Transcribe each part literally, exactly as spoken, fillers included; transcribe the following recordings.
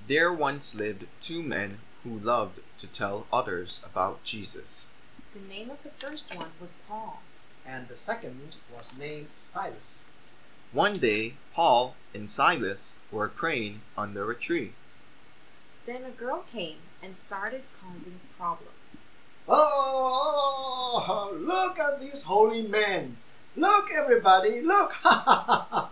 There once lived two men who loved to tell others about Jesus. The name of the first one was Paul. And the second was named Silas. One day, Paul and Silas were praying under a tree. Then a girl came and started causing problems. Oh, look at these holy men. Look, everybody, look. Ha ha ha ha.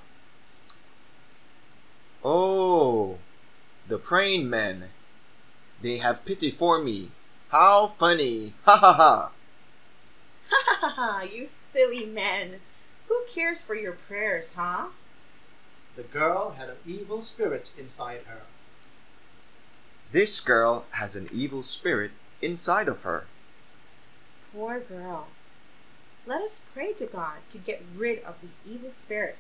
Oh, the praying men. They have pity for me. How funny. Ha ha ha. Ha ha ha ha, you silly men. Who cares for your prayers, huh? The girl had an evil spirit inside her. This girl has an evil spirit inside of her. Poor girl. Let us pray to God to get rid of the evil spirit.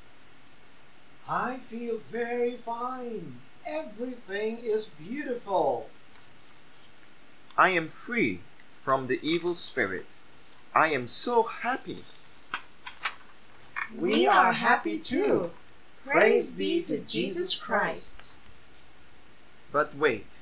I feel very fine. Everything is beautiful. I am free from the evil spirit. I am so happy. We are happy too. Praise be to Jesus Christ. But wait,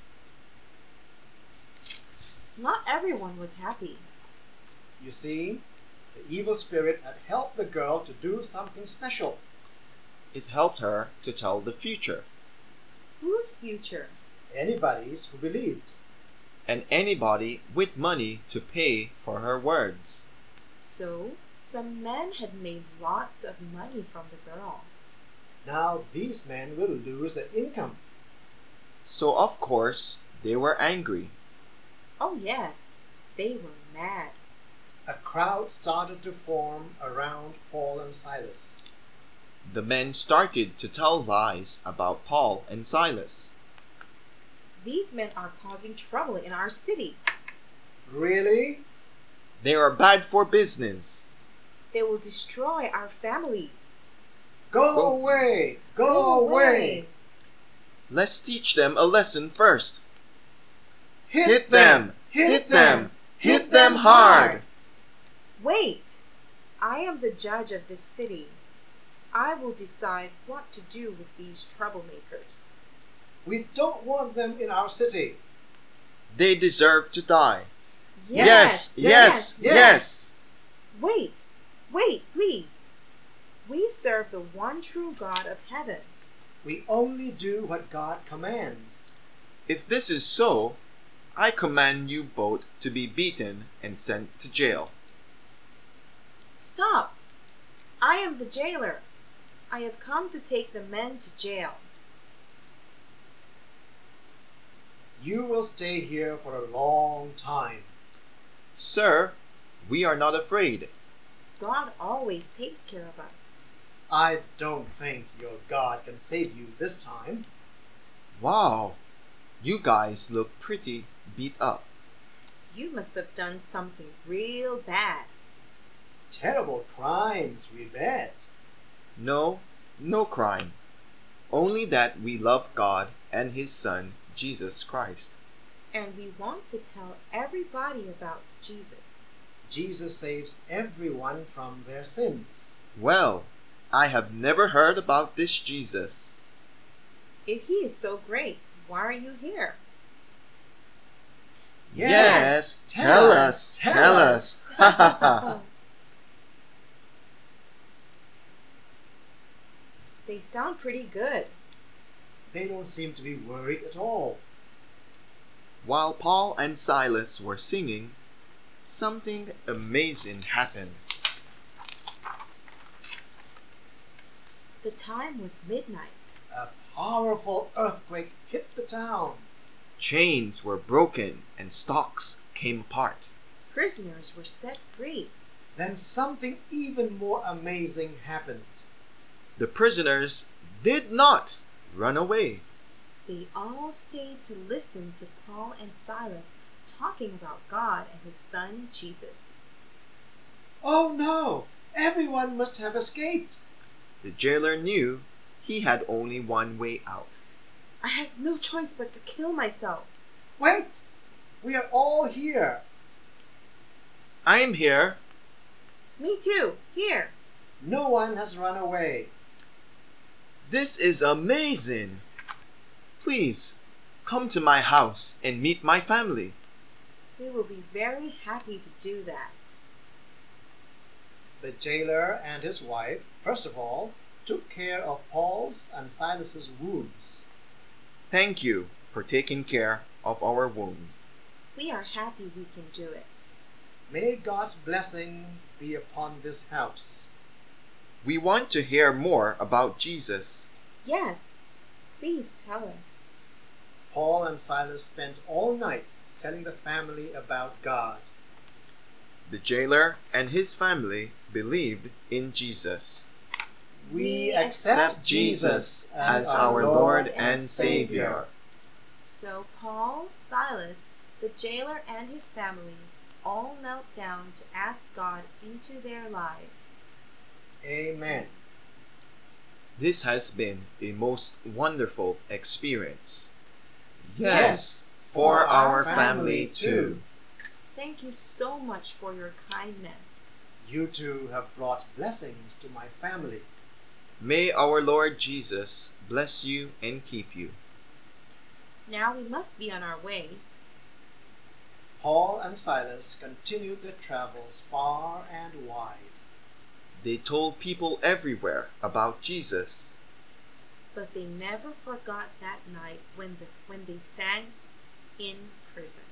Not everyone was happy. You see, the evil spirit had helped the girl to do something special. it helped her to tell the future, Whose future? Anybody's who believed. and anybody with money to pay for her words. So, some men had made lots of money from the girl. Now these men will lose their income. So of course, they were angry. Oh yes, they were mad. A crowd started to form around Paul and Silas. The men started to tell lies about Paul and Silas. These men are causing trouble in our city. Really? They are bad for business. They will destroy our families. Go, Go. away! Go, away! Let's teach them a lesson first. Hit, Hit them! Hit them! Hit them hard! Wait! I am the judge of this city. I will decide what to do with these troublemakers. We don't want them in our city. They deserve to die. Yes, yes, yes. Wait, wait, please. We serve the one true God of heaven. We only do what God commands. If this is so, I command you both to be beaten and sent to jail. Stop! I am the jailer. I have come to take the men to jail. You will stay here for a long time. Sir, we are not afraid. God always takes care of us. I don't think your God can save you this time. Wow, you guys look pretty beat up. You must have done something real bad. Terrible crimes, we bet. No, no crime. Only that we love God and His Son, Jesus Christ. And we want to tell everybody about Jesus. Jesus saves everyone from their sins. Well, I have never heard about this Jesus. If he is so great, why are you here? Yes, tell us, tell us. Ha ha ha. They sound pretty good. They don't seem to be worried at all. While Paul and Silas were singing, something amazing happened. The time was midnight. A powerful earthquake hit the town. Chains were broken and stocks came apart. Prisoners were set free. Then something even more amazing happened. The prisoners did not run away. They all stayed to listen to Paul and Silas talking about God and his son Jesus. Oh no! Everyone must have escaped. The jailer knew he had only one way out. I have no choice but to kill myself. Wait! We are all here. I am here. Me too. Here. No one has run away. This is amazing. Please come to my house and meet my family. We will be very happy to do that. The jailer and his wife, first of all, took care of Paul's and Silas's wounds. Thank you for taking care of our wounds. We are happy we can do it. May God's blessing be upon this house. We want to hear more about Jesus. Yes, please tell us. Paul and Silas spent all night telling the family about God. The jailer and his family believed in Jesus. We accept Jesus as our Lord and Savior. So Paul, Silas, the jailer, and his family all knelt down to ask God into their lives. Amen. This has been a most wonderful experience. Yes, for our family too. Thank you so much for your kindness. You two have brought blessings to my family. May our Lord Jesus bless you and keep you. Now we must be on our way. Paul and Silas continued their travels far and wide. They told people everywhere about Jesus. But they never forgot that night when, the, when they sang in prison.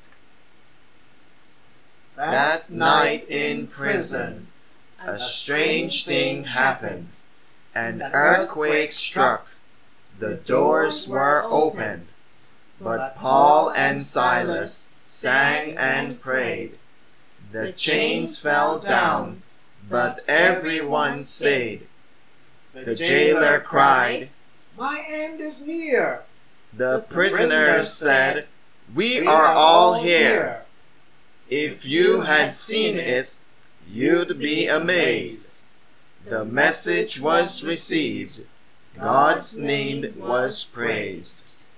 That night in prison, a strange thing happened. An earthquake struck. The doors were opened. But Paul and Silas sang and prayed. The chains fell down, but everyone stayed. The jailer cried. My end is near. The prisoners said, We are all here. If you had seen it, you'd be amazed. The message was received. God's name was praised.